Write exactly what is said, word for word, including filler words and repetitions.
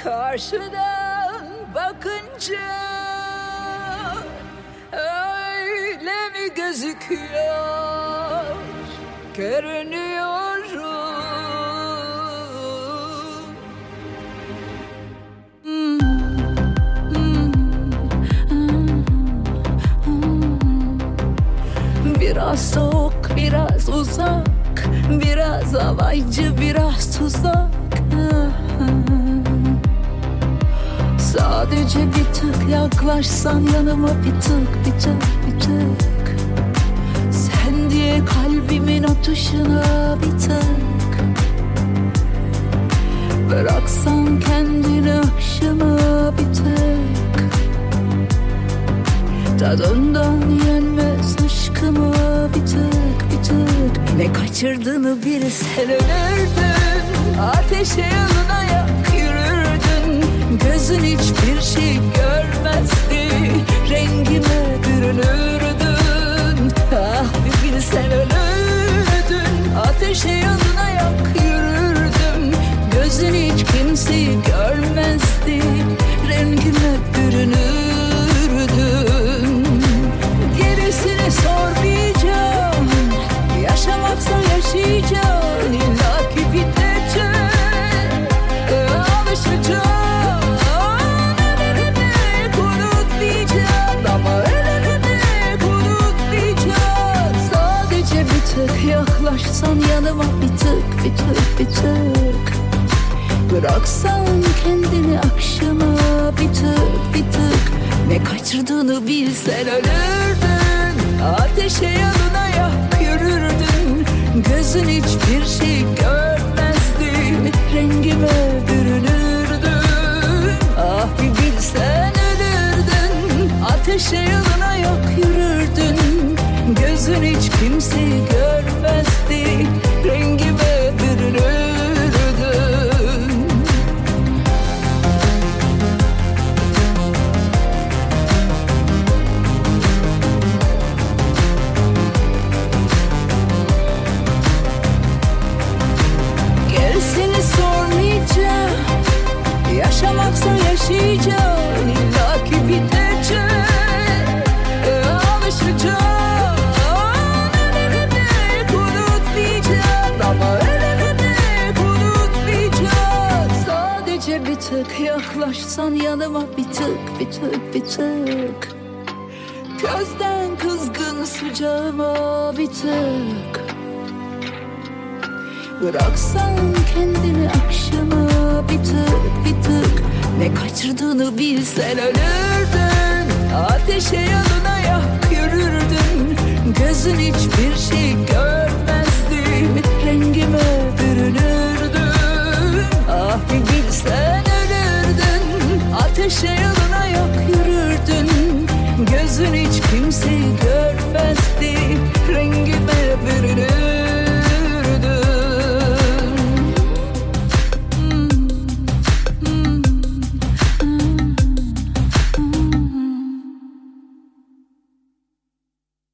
Karşıdan bakınca öyle mi gözüküyor, görünüyorum. Hmm, hmm, hmm, hmm. Biraz soğuk, biraz uzak, biraz alaycı, biraz tuzak. Sadece bir tık yaklaşsan yanıma, bir tık, bir tık, bir tık. Sen diye kalbimin atışına bir tık. Bıraksan kendini akşama bir tık. Tadından yenmez aşkıma bir tık, bir tık. Ne kaçırdığını bilsen ölürdün. Ateşe yanına yak yürürdün. Gözün hiçbir şey görmezdi. Rengime bürünürdün. Ah bir bilsen ölürdün. Ateşe yanına yak yürürdüm. Gözün hiç kimseyi görmezdi. Rengime bürünürdün. Gerisini sormayacağım. Yaşamaksa yaşayacağım. İlla ki bitecek. Alışacağım. Yaklaşsan yanıma bir tık, bir tık, bir tık. Bıraksan kendini akşama bir tık, bir tık. Ne kaçırdığını bilsen ölürdün. Ateşe yanına yak yürürdün. Gözün hiçbir şey görmezdi. Rengime bürünürdün. Ah bir bilsen ölürdün. Ateşe yanına yak yürürdün. Gözün hiç kimseyi görmezdi. Rengime bürünürdün. Gerisini sormayacağım. Yaşamaksa yaşayacağım. İlla ki bitecek. Alışacağım. Bir tık yaklaşsan yanıma bir tık, bir tık, bir tık. Gözden kızgın sıcağıma bir tık. Bıraksan kendini akşama bir tık, bir tık. Ne kaçırdığını bilsen ölürdün. Ateşe yanına yak yürürdün. Gözün hiçbir şey görmezdi. Rengime bürünürdün. Ah bir bilsen ölürdün. Ateşe yanına yak yürürdün. Gözün hiç